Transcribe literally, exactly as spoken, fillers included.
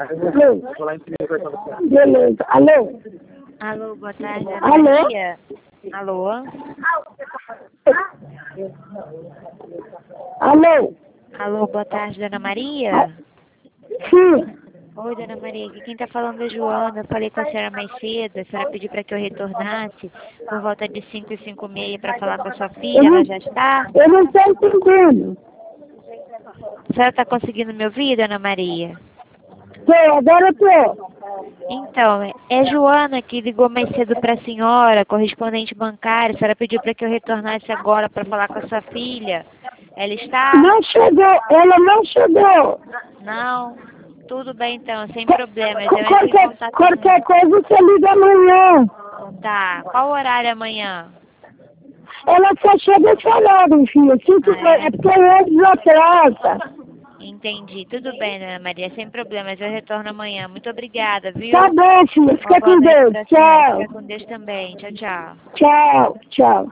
Beleza. Alô? Alô, boa tarde, Ana Alô? Maria. Alô? Alô? Alô, boa tarde, Dona Maria. Sim. Oi, Dona Maria, aqui quem tá falando é Joana. Eu falei com a senhora mais cedo, a senhora pediu para que eu retornasse por volta de cinco e cinco e meia para falar com a sua Eu filha, não, ela já está? eu não estou entendendo. A senhora está conseguindo me ouvir, Dona Maria? Tô, agora eu tô. Então, é é Joana que ligou mais cedo para a senhora, correspondente bancária. A senhora pediu para que eu retornasse agora para falar com a sua filha. Ela está? Não chegou, ela não chegou. Não? Tudo bem então, sem Qu- problemas. Eu qu- entro em Qualquer, contato amanhã. qualquer coisa você liga amanhã. Tá. Qual horário amanhã? Ela só chega esse horário, filha. Cinco, Ah, é? é porque hoje atrasa. Entendi. Tudo bem, Dona Maria, sem problemas. Eu retorno amanhã. Muito obrigada, Tá viu? bom, filha. Uma Fica boa com noite Deus. para a senhora. Tchau. Fica com Deus também. Tchau, tchau. Tchau, tchau.